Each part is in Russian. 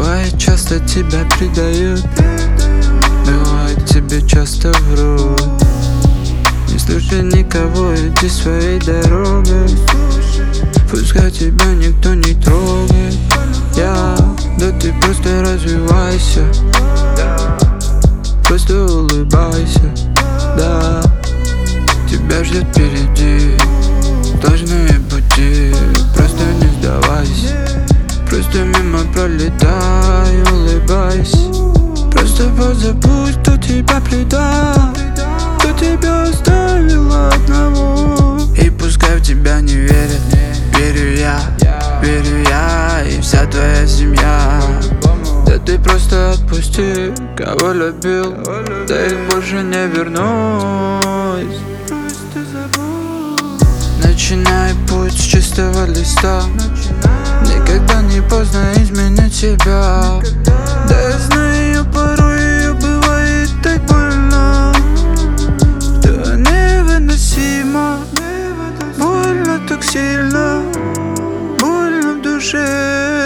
Бывает, часто тебя предают, бывает, тебе часто врут. Не слушай никого, иди своей дорогой. Пускай тебя никто не трогает. Да ты просто развивайся, просто улыбайся, да. Тебя ждет впереди сложные пути. Просто не сдавайся, просто мимо пролетай, улыбайся. Просто позабудь, кто тебя предал, кто тебя оставил одного. И пускай в тебя не верят, верю я и вся твоя семья. Да ты просто отпусти, кого любил, да их больше не вернусь. Начинай путь с чистого листа. Никогда не поздно изменить себя. Да я знаю, порой ее бывает так больно, что невыносимо. Больно так сильно, больно в душе.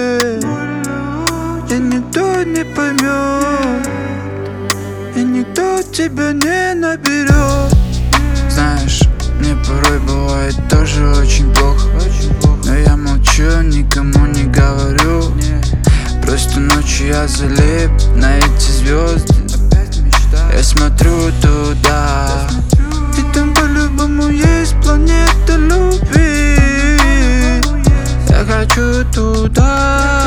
И никто не поймет, и никто тебя не наберет. Знаешь, мне порой бывает тоже очень плохо, но я молчу, никому не говорю. Просто ночью я залип на эти звезды. Я смотрю туда, и там по-любому есть планета любви. Я хочу туда.